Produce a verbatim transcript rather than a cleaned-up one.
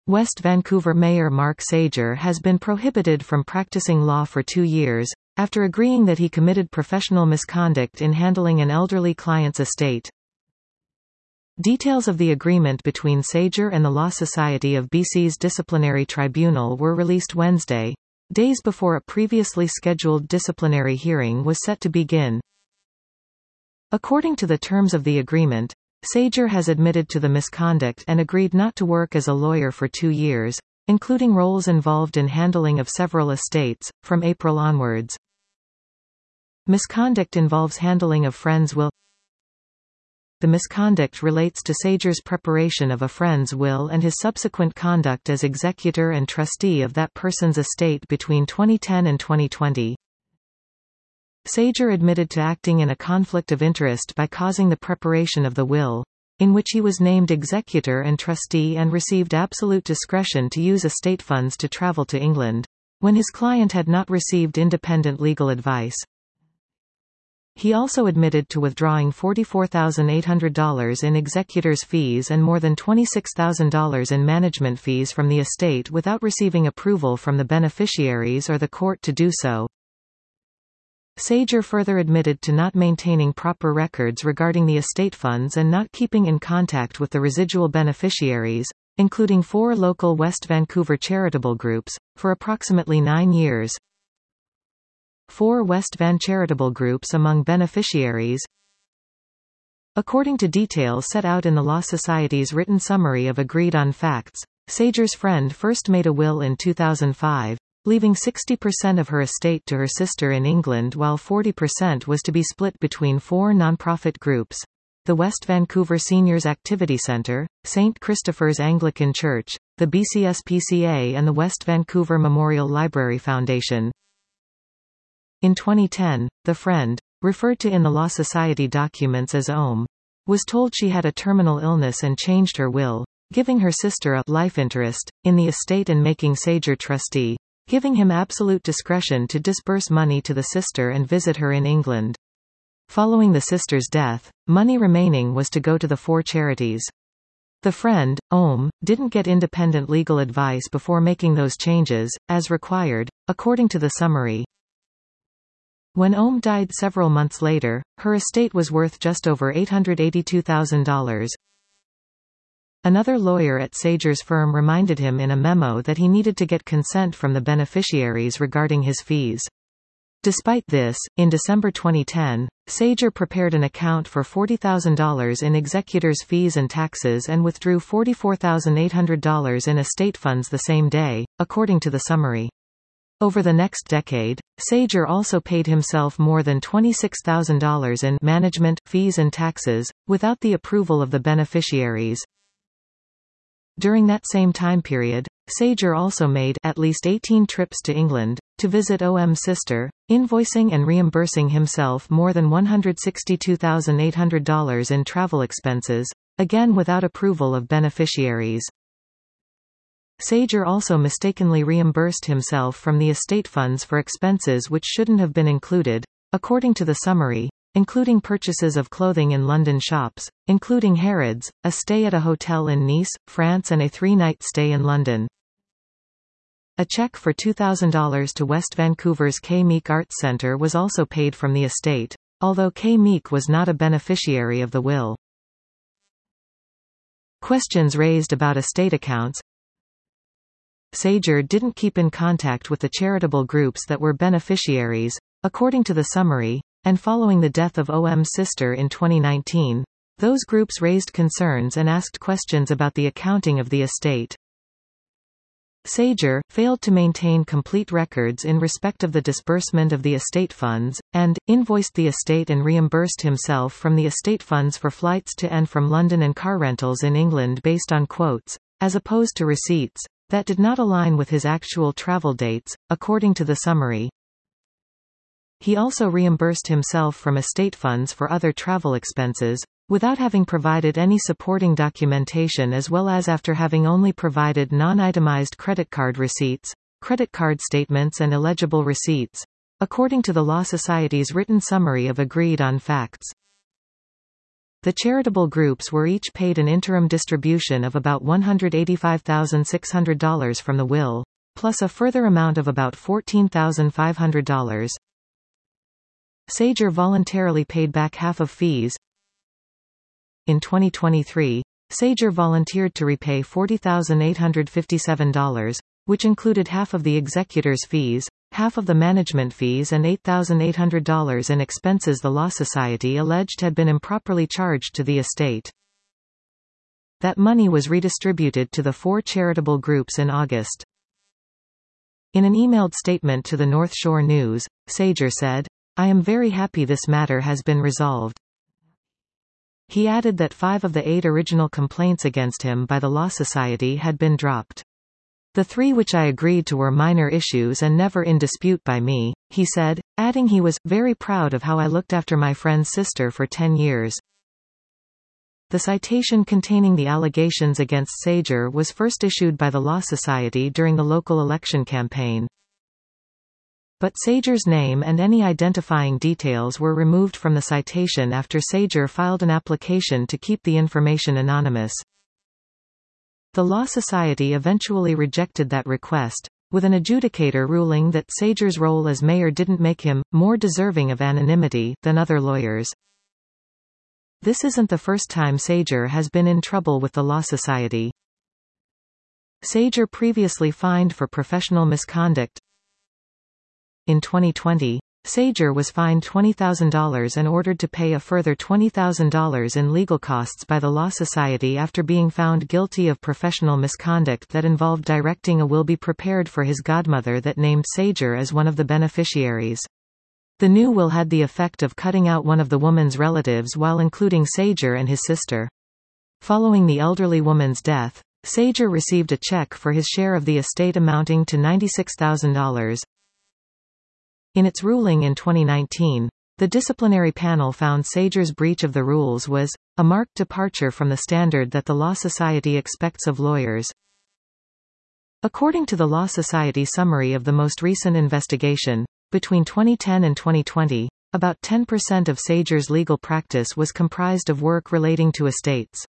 West Vancouver Mayor Mark Sager has been prohibited from practicing law for two years, after agreeing that he committed professional misconduct in handling an elderly client's estate. Details of the agreement between Sager and the Law Society of B C's Disciplinary Tribunal were released Wednesday, days before a previously scheduled disciplinary hearing was set to begin. According to the terms of the agreement, Sager has admitted to the misconduct and agreed not to work as a lawyer for two years, including roles involved in handling of several estates, from April onwards. Misconduct involves handling of friends' will. The misconduct relates to Sager's preparation of a friend's will and his subsequent conduct as executor and trustee of that person's estate between twenty ten and twenty twenty. Sager admitted to acting in a conflict of interest by causing the preparation of the will, in which he was named executor and trustee and received absolute discretion to use estate funds to travel to England, when his client had not received independent legal advice. He also admitted to withdrawing forty-four thousand eight hundred dollars in executor's fees and more than twenty-six thousand dollars in management fees from the estate without receiving approval from the beneficiaries or the court to do so. Sager further admitted to not maintaining proper records regarding the estate funds and not keeping in contact with the residual beneficiaries, including four local West Vancouver charitable groups, for approximately nine years. Four West Van charitable groups among beneficiaries. According to details set out in the Law Society's written summary of agreed on facts, Sager's friend first made a will in two thousand five. Leaving sixty percent of her estate to her sister in England while forty percent was to be split between four non-profit groups: the West Vancouver Seniors Activity Centre, Saint Christopher's Anglican Church, the B C S P C A and the West Vancouver Memorial Library Foundation. In twenty ten, the friend, referred to in the Law Society documents as O M, was told she had a terminal illness and changed her will, giving her sister a life interest in the estate and making Sager trustee, giving him absolute discretion to disburse money to the sister and visit her in England. Following the sister's death, money remaining was to go to the four charities. The friend, O M, didn't get independent legal advice before making those changes, as required, according to the summary. When O M died several months later, her estate was worth just over eight hundred eighty-two thousand dollars. Another lawyer at Sager's firm reminded him in a memo that he needed to get consent from the beneficiaries regarding his fees. Despite this, in December twenty ten, Sager prepared an account for forty thousand dollars in executor's fees and taxes and withdrew forty-four thousand eight hundred dollars in estate funds the same day, according to the summary. Over the next decade, Sager also paid himself more than twenty-six thousand dollars in management, fees and taxes, without the approval of the beneficiaries. During that same time period, Sager also made at least eighteen trips to England, to visit O M's sister, invoicing and reimbursing himself more than one hundred sixty-two thousand eight hundred dollars in travel expenses, again without approval of beneficiaries. Sager also mistakenly reimbursed himself from the estate funds for expenses which shouldn't have been included, according to the summary, including purchases of clothing in London shops, including Harrods, a stay at a hotel in Nice, France and a three-night stay in London. A check for two thousand dollars to West Vancouver's Kay Meek Arts Centre was also paid from the estate, although Kay Meek was not a beneficiary of the will. Questions raised about estate accounts. Sager didn't keep in contact with the charitable groups that were beneficiaries, according to the summary, and following the death of O M's sister in twenty nineteen, those groups raised concerns and asked questions about the accounting of the estate. Sager failed to maintain complete records in respect of the disbursement of the estate funds, and invoiced the estate and reimbursed himself from the estate funds for flights to and from London and car rentals in England based on quotes, as opposed to receipts, that did not align with his actual travel dates, according to the summary. He also reimbursed himself from estate funds for other travel expenses, without having provided any supporting documentation as well as after having only provided non-itemized credit card receipts, credit card statements and illegible receipts, according to the Law Society's written summary of agreed on facts. The charitable groups were each paid an interim distribution of about one hundred eighty-five thousand six hundred dollars from the will, plus a further amount of about fourteen thousand five hundred dollars. Sager voluntarily paid back half of fees. In twenty twenty-three, Sager volunteered to repay forty thousand eight hundred fifty-seven dollars, which included half of the executor's fees, half of the management fees and eight thousand eight hundred dollars in expenses the Law Society alleged had been improperly charged to the estate. That money was redistributed to the four charitable groups in August. In an emailed statement to the North Shore News, Sager said, "I am very happy this matter has been resolved." He added that five of the eight original complaints against him by the Law Society had been dropped. "The three which I agreed to were minor issues and never in dispute by me," he said, adding he was very proud of how I looked after my friend's sister for ten years. The citation containing the allegations against Sager was first issued by the Law Society during the local election campaign. But Sager's name and any identifying details were removed from the citation after Sager filed an application to keep the information anonymous. The Law Society eventually rejected that request, with an adjudicator ruling that Sager's role as mayor didn't make him more deserving of anonymity than other lawyers. This isn't the first time Sager has been in trouble with the Law Society. Sager previously fined for professional misconduct. In twenty twenty, Sager was fined twenty thousand dollars and ordered to pay a further twenty thousand dollars in legal costs by the Law Society after being found guilty of professional misconduct that involved directing a will be prepared for his godmother that named Sager as one of the beneficiaries. The new will had the effect of cutting out one of the woman's relatives while including Sager and his sister. Following the elderly woman's death, Sager received a check for his share of the estate amounting to ninety-six thousand dollars. In its ruling in twenty nineteen, the disciplinary panel found Sager's breach of the rules was a marked departure from the standard that the Law Society expects of lawyers. According to the Law Society summary of the most recent investigation, between twenty ten and twenty twenty, about ten percent of Sager's legal practice was comprised of work relating to estates.